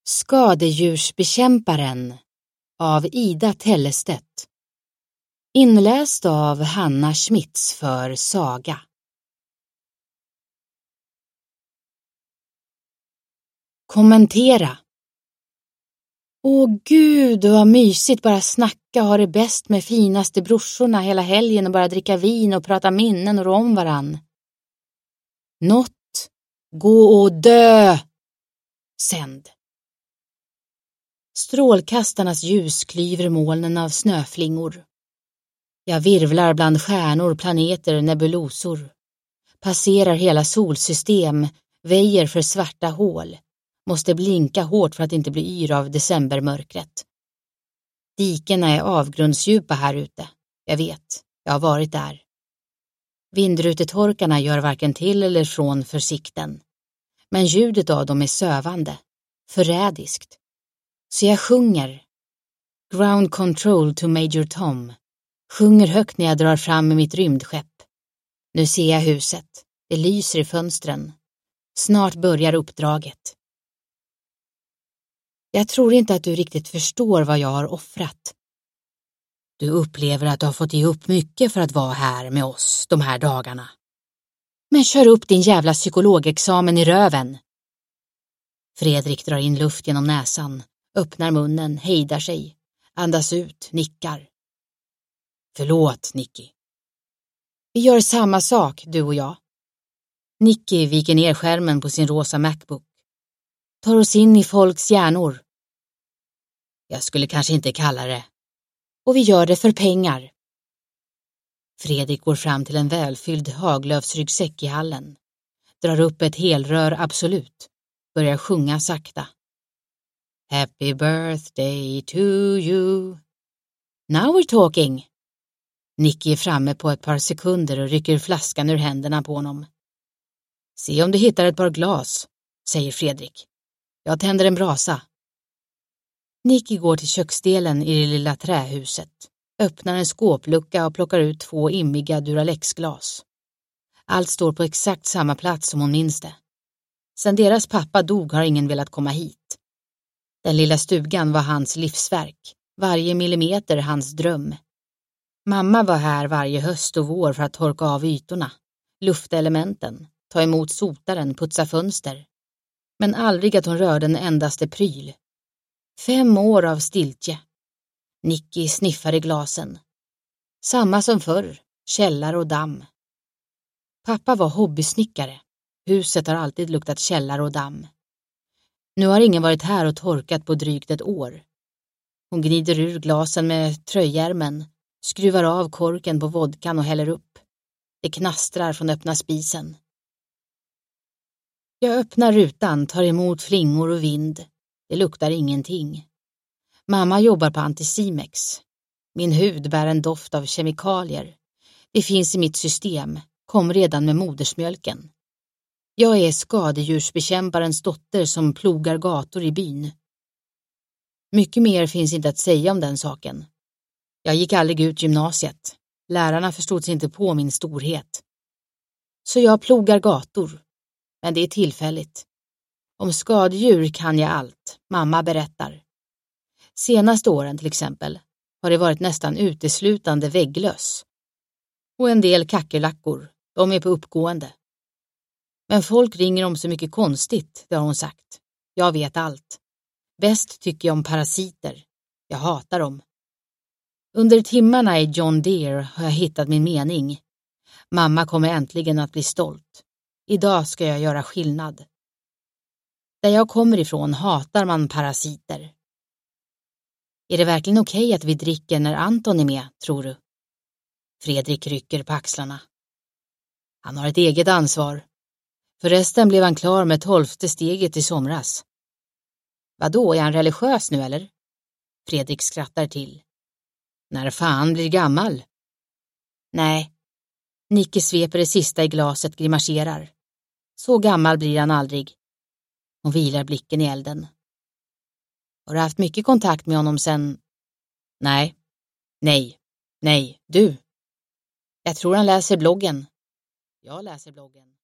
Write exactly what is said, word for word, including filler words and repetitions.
Skadedjursbekämparen av Ida Tellestedt. Inläst av Hanna Schmitz för Saga. Kommentera. Åh gud, vad mysigt bara snacka och ha det bäst med finaste brorsorna hela helgen och bara dricka vin och prata minnen och rå om varann. Något. Gå och dö. Sänd. Strålkastarnas ljus klyver molnen av snöflingor. Jag virvlar bland stjärnor, planeter, nebulosor. Passerar hela solsystem, väjer för svarta hål. Måste blinka hårt för att inte bli yr av decembermörkret. Dikerna är avgrundsdjupa här ute. Jag vet, jag har varit där. Vindrutetorkarna gör varken till eller från för sikten. Men ljudet av dem är sövande, förrädiskt. Så jag sjunger. Ground control to Major Tom. Sjunger högt när jag drar fram med mitt rymdskepp. Nu ser jag huset. Det lyser i fönstren. Snart börjar uppdraget. Jag tror inte att du riktigt förstår vad jag har offrat. Du upplever att du har fått ge upp mycket för att vara här med oss de här dagarna. Men kör upp din jävla psykologexamen i röven. Fredrik drar in luft genom näsan, öppnar munnen, hejdar sig, andas ut, nickar. Förlåt, Nicky. Vi gör samma sak, du och jag. Nicky viker ner skärmen på sin rosa MacBook. Tar oss in i folks hjärnor. Jag skulle kanske inte kalla det. Och vi gör det för pengar. Fredrik går fram till en välfylld haglövsryggsäck i hallen. Drar upp ett helrör Absolut. Börjar sjunga sakta. Happy birthday to you. Now we're talking. Nicky är framme på ett par sekunder och rycker flaskan ur händerna på honom. Se om du hittar ett par glas, säger Fredrik. Jag tänder en brasa. Nicky går till köksdelen i det lilla trähuset. Öppnar en skåplucka och plockar ut två immiga Duralex-glas. Allt står på exakt samma plats som hon minns det. Sen deras pappa dog har ingen velat komma hit. Den lilla stugan var hans livsverk. Varje millimeter hans dröm. Mamma var här varje höst och vår för att torka av ytorna. Lufta elementen. Ta emot sotaren, putsa fönster. Men aldrig att hon rörde en endaste pryl. Fem år av stiltje. Nicky sniffar i glasen. Samma som förr, källar och damm. Pappa var hobbysnickare. Huset har alltid luktat källar och damm. Nu har ingen varit här och torkat på drygt ett år. Hon gnider ur glasen med tröjärmen, skruvar av korken på vodkan och häller upp. Det knastrar från öppna spisen. Jag öppnar rutan, tar emot flingor och vind. Det luktar ingenting. Mamma jobbar på Anticimex. Min hud bär en doft av kemikalier. Det finns i mitt system, kom redan med modersmjölken. Jag är skadedjursbekämparens dotter som plogar gator i byn. Mycket mer finns inte att säga om den saken. Jag gick aldrig ut gymnasiet. Lärarna förstod sig inte på min storhet. Så jag plogar gator. Men det är tillfälligt. Om skadedjur kan jag allt, mamma berättar. Senaste åren till exempel har det varit nästan uteslutande vägglöss. Och en del kackerlackor, de är på uppgående. Men folk ringer om så mycket konstigt, det har hon sagt. Jag vet allt. Bäst tycker jag om parasiter. Jag hatar dem. Under timmarna i John Deere har jag hittat min mening. Mamma kommer äntligen att bli stolt. Idag ska jag göra skillnad. Där jag kommer ifrån hatar man parasiter. Är det verkligen okej att vi dricker när Anton är med, tror du? Fredrik rycker på axlarna. Han har ett eget ansvar. Förresten blev han klar med tolfte steget i somras. Vadå, är han religiös nu eller? Fredrik skrattar till. När fan blir gammal? Nej. Nicky sveper det sista i glaset, grimaserar. Så gammal blir han aldrig. Hon vilar blicken i elden. Har du haft mycket kontakt med honom sen? Nej. Nej. Nej. Du. Jag tror han läser bloggen. Jag läser bloggen.